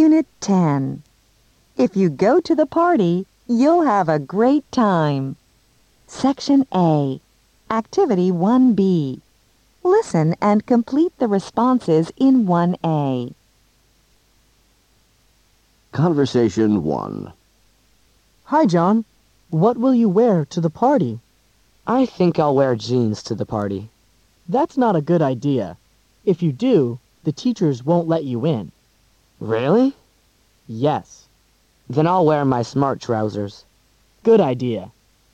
Unit 10. If you go to the party, you'll have a great time. Section A. Activity 1B. Listen and complete the responses in 1A. Conversation 1. Hi, John. What will you wear to the party? I think I'll wear jeans to the party. That's not a good idea. If you do, the teachers won't let you in. Really? Yes. Then I'll wear my smart trousers. Good idea.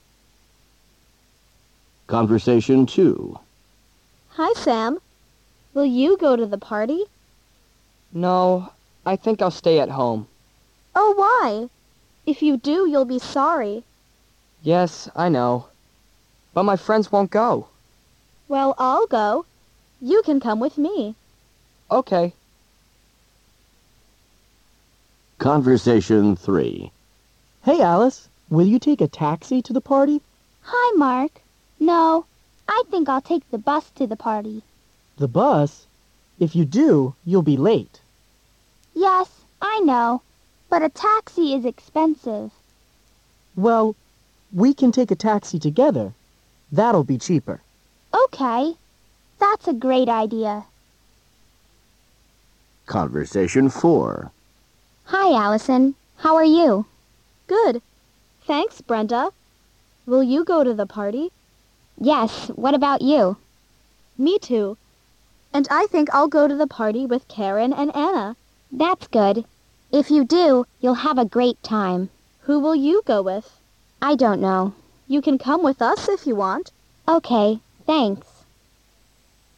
Conversation 2. Hi, Sam. Will you go to the party? No, I think I'll stay at home. Oh, why? If you do, you'll be sorry. Yes, I know. But my friends won't go. Well, I'll go. You can come with me. Okay. Conversation 3. Hey, Alice. Will you take a taxi to the party? Hi, Mark. No, I think I'll take the bus to the party. The bus? If you do, you'll be late. Yes, I know, but a taxi is expensive. Well, we can take a taxi together. That'll be cheaper. Okay, that's a great idea. Conversation 4. Hi, Allison. How are you? Good. Thanks, Brenda. Will you go to the party? Yes, what about you? Me too. And I think I'll go to the party with Karen and Anna. That's good. If you do, you'll have a great time. Who will you go with? I don't know. You can come with us if you want. Okay, thanks.